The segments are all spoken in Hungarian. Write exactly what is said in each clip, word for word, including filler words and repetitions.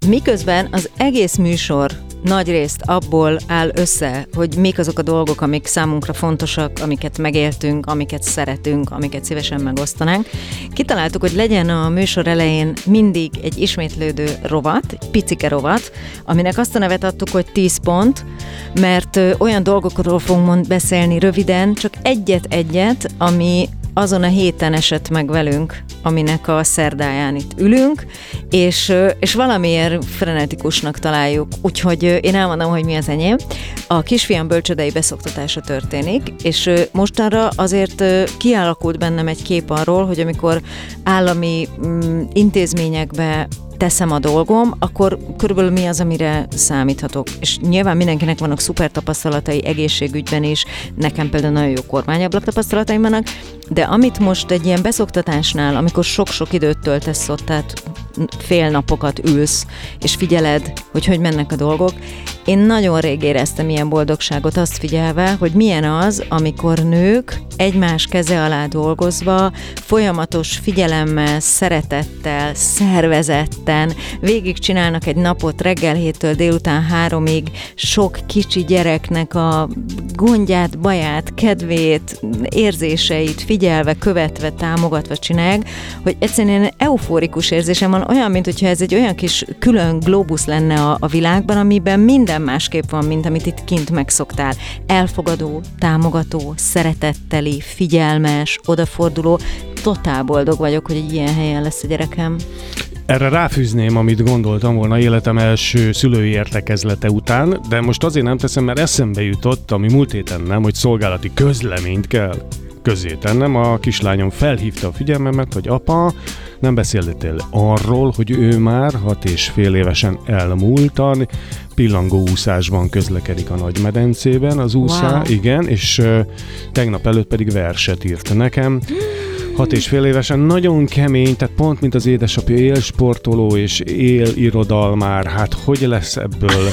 miközben az egész műsor nagyrészt abból áll össze, hogy mik azok a dolgok, amik számunkra fontosak, amiket megéltünk, amiket szeretünk, amiket szívesen megosztanánk. Kitaláltuk, hogy legyen a műsor elején mindig egy ismétlődő rovat, egy picike rovat, aminek azt a nevet adtuk, hogy tíz pont, mert olyan dolgokról fogunk beszélni röviden, csak egyet-egyet, ami azon a héten esett meg velünk, aminek a szerdáján itt ülünk, és, és valamiért frenetikusnak találjuk. Úgyhogy én elmondom, hogy mi az enyém. A kisfiam bölcsődei beszoktatása történik, és mostanra azért kialakult bennem egy kép arról, hogy amikor állami mm, intézményekbe teszem a dolgom, akkor körülbelül mi az, amire számíthatok. És nyilván mindenkinek vannak szuper tapasztalatai egészségügyben is, nekem például nagyon jó kormányablak tapasztalataim vannak, de amit most egy ilyen beszoktatásnál, amikor sok-sok időt töltesz ott, tehát fél napokat ülsz, és figyeled, hogy hogy mennek a dolgok, én nagyon rég éreztem ilyen boldogságot azt figyelve, hogy milyen az, amikor nők egymás keze alá dolgozva, folyamatos figyelemmel, szeretettel, szervezetten végigcsinálnak egy napot reggel héttől délután háromig, sok kicsi gyereknek a gondját, baját, kedvét, érzéseit figyelve, követve, támogatva csinálják, hogy egyszerűen eufórikus érzésem van, olyan, mint hogyha ez egy olyan kis külön glóbusz lenne a, a világban, amiben minden másképp van, mint amit itt kint megszoktál. Elfogadó, támogató, szeretetteli, figyelmes, odaforduló. Totál boldog vagyok, hogy egy ilyen helyen lesz a gyerekem. Erre ráfűzném, amit gondoltam volna életem első szülői értekezlete után, de most azért nem teszem, mert eszembe jutott, ami múlt héten nem, hogy szolgálati közleményt kell közé tennem. A kislányom felhívta a figyelmemet, hogy apa, nem beszéltél arról, hogy ő már hat és fél évesen elmúltan pillangóúszásban közlekedik a Nagymedencében, az úszá, wow. Igen, és uh, tegnap előtt pedig verset írt nekem. Hat és fél évesen, nagyon kemény, tehát pont mint az édesapja, élsportoló és él irodalmár, hát hogy lesz ebből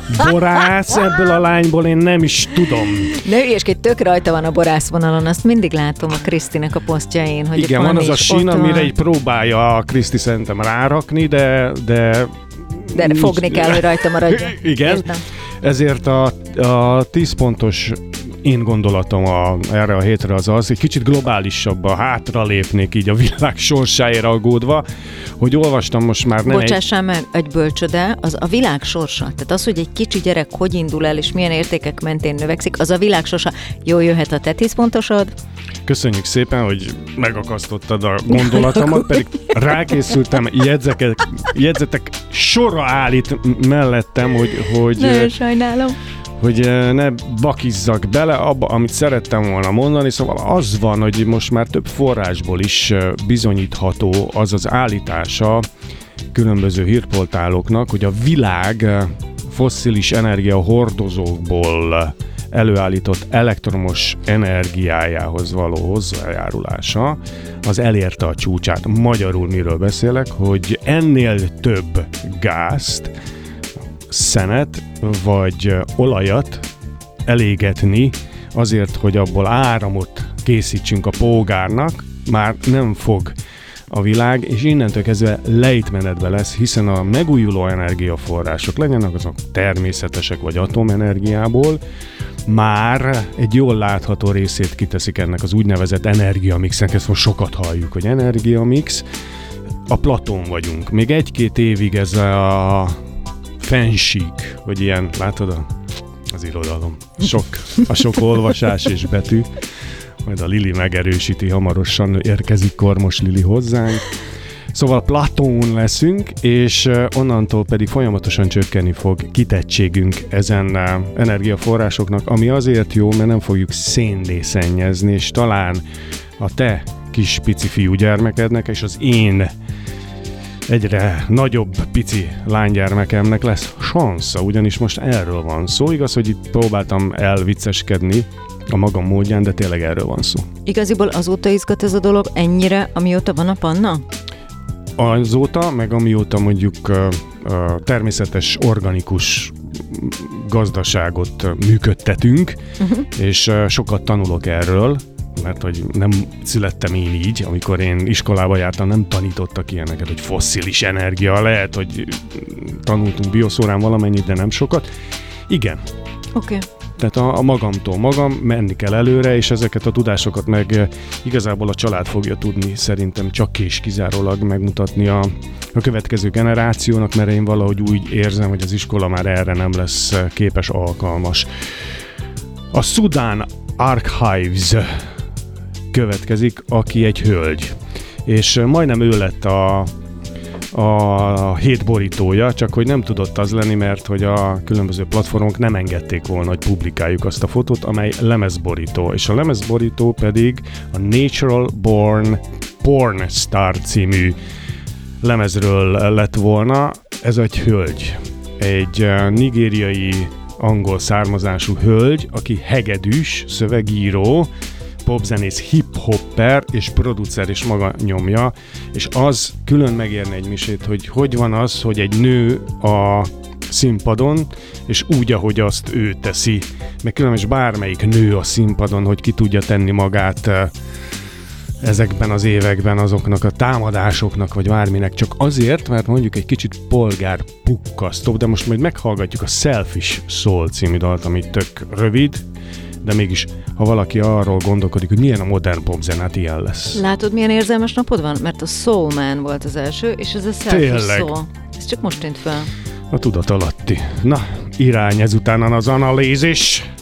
borász ebből a lányból, én nem is tudom. Ne ügyeskedj, tök rajta van a borászvonalon, azt mindig látom a Krisztinek a posztjain, hogy igen, van az a sín, amire így próbálja a Kriszti szerintem rárakni, de... de De fogni kell, hogy rajta maradjon. Igen, értem. Ezért a, a tíz pontos én gondolatom a, erre a hétre az az, hogy kicsit globálisabban hátra lépnék így a világ sorsáért aggódva, hogy olvastam most már nem Bocsássál egy... meg, egy bölcsöde, az a világ sorsa. Tehát az, hogy egy kicsi gyerek hogy indul el, és milyen értékek mentén növekszik, az a világ sorsa. Jól jöhet a te tíz pontosod. Köszönjük szépen, hogy megakasztottad a gondolatomat, pedig rákészültem, jegyzetek, jegyzetek sora állít mellettem, hogy... hogy nagyon sajnálom. hogy ne bakizzak bele abba, amit szerettem volna mondani, szóval az van, hogy most már több forrásból is bizonyítható az az állítása különböző hírportáloknak, hogy a világ fosszilis energia hordozókból előállított elektromos energiájához való hozzájárulása az elérte a csúcsát. Magyarul miről beszélek, hogy ennél több gázt, szenet vagy olajat elégetni azért, hogy abból áramot készítsünk a polgárnak, már nem fog a világ, és innentől kezdve lejtmenetbe lesz, hiszen a megújuló energiaforrások, legyenek azok természetesek vagy atomenergiából, már egy jól látható részét kiteszik ennek az úgynevezett energiamixnek, ezt most sokat halljuk, hogy energiamix, a platón vagyunk. Még egy-két évig ez a fensík, hogy ilyen, látod az irodalom, sok, a sok olvasás és betű, majd a Lili megerősíti, hamarosan érkezik Kormos Lili hozzánk. Szóval platón leszünk, és onnantól pedig folyamatosan csökkenni fog kitettségünk ezen energiaforrásoknak, ami azért jó, mert nem fogjuk szénné szennyezni, és talán a te kis pici fiú gyermekednek, és az én egyre nagyobb pici lánygyermekemnek lesz sansza, ugyanis most erről van szó. Igaz, hogy itt próbáltam elvicceskedni a magam módján, de tényleg erről van szó. Igaziból azóta izgat ez a dolog ennyire, amióta van a panna? Azóta, meg amióta mondjuk uh, uh, természetes, organikus gazdaságot működtetünk, uh-huh. és uh, sokat tanulok erről, mert hogy nem születtem én így, amikor én iskolába jártam, nem tanítottak ilyeneket, hogy fosszilis energia, lehet, hogy tanultunk bioszórán valamennyit, de nem sokat. Igen. Oké. Okay. Tehát a, a magamtól magam, menni kell előre, és ezeket a tudásokat meg igazából a család fogja tudni szerintem csak és kizárólag megmutatni a, a következő generációnak, mert én valahogy úgy érzem, hogy az iskola már erre nem lesz képes, alkalmas. A Sudan Archives következik, aki egy hölgy, és majdnem ő lett a a hét borítója, csak hogy nem tudott az lenni, mert hogy a különböző platformok nem engedték volna, hogy publikáljuk azt a fotót, amely lemezborító, és a lemezborító pedig a Natural Born Porn Star című lemezről lett volna. Ez egy hölgy, egy nigériai angol származású hölgy, aki hegedűs, szövegíró, popzenész, hip-hopper és producer is maga nyomja, és az külön megérne egy misét, hogy hogy van az, hogy egy nő a színpadon, és úgy, ahogy azt ő teszi, meg különben is bármelyik nő a színpadon, hogy ki tudja tenni magát ezekben az években azoknak a támadásoknak, vagy bárminek, csak azért, mert mondjuk egy kicsit polgár pukkasztó, de most majd meghallgatjuk a Selfish Soul című dalt, ami tök rövid, de mégis, ha valaki arról gondolkodik, hogy milyen a modern popzen, hát ilyen lesz. Látod, milyen érzelmes napod van? Mert a Soul Man volt az első, és ez a Selfish Soul. Ez csak most tűnt fel. A tudat alatti. Na, irány ezután az analízis.